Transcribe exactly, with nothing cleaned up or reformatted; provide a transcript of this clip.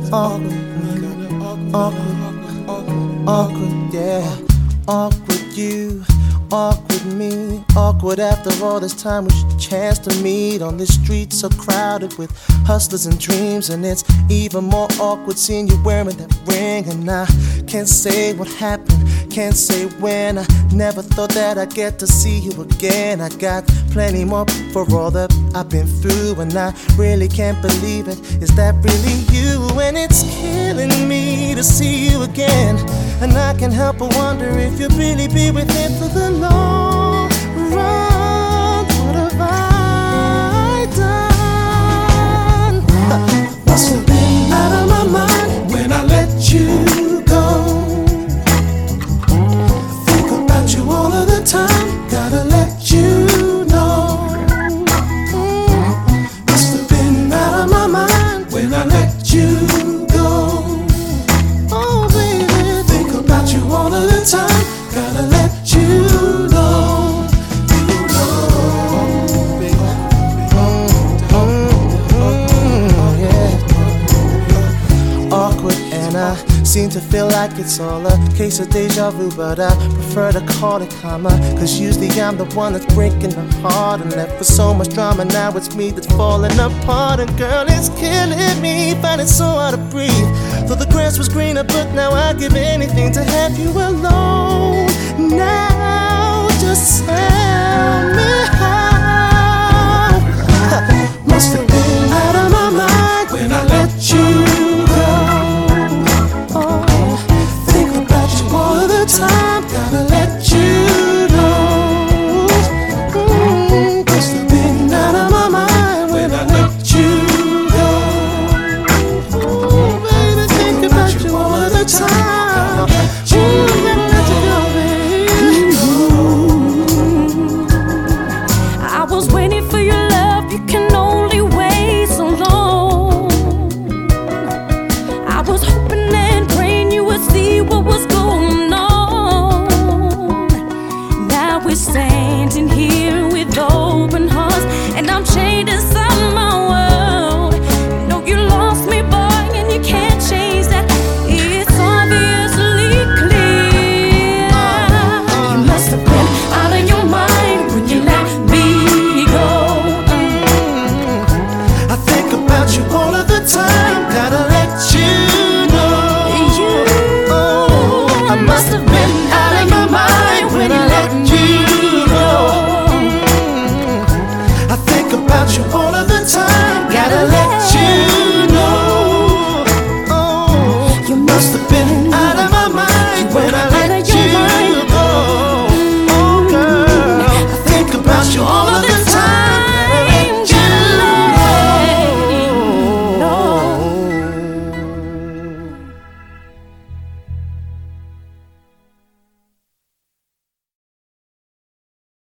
awkward, awkward, awkward, yeah. Awkward you, awkward me, awkward after all this time we should chance to meet on this street so crowded with hustlers and dreams. And it's even more awkward seeing you wearing that ring, and I can't say what happened, can't say when. I never thought that I'd get to see you again. I got plenty more for all that I've been through, and I really can't believe it. Is that really you? And it's killing me to see you again, and I can't help but wonder if you'll really be with him for the long run. What have I done? Must have been out of my mind when I let you go. Think about you all of the time, gotta let you know. Mm. Must have been out of my mind when I let you go. Oh baby, think about you all of the time, gotta let you know. You know, baby. Mm-hmm, yeah. Awkward, and I seem to feel like it's all a case of deja vu, but I prefer to call it karma, cause usually I'm the one that's breaking the heart and left with so much drama. Now it's me that's falling apart, and girl, it's killing me, find it so hard to breathe. Though the grass was greener, but now I'd give anything to have you alone. Now just tell me how. Must have been out of my mind when I let you go. Time, gotta let you know. Mm, must have been out of my mind when I let you go. Ooh, baby, think about you all of the time. Ooh, gotta let you go, baby. I was waiting for your love, you can only wait so long. I was hoping that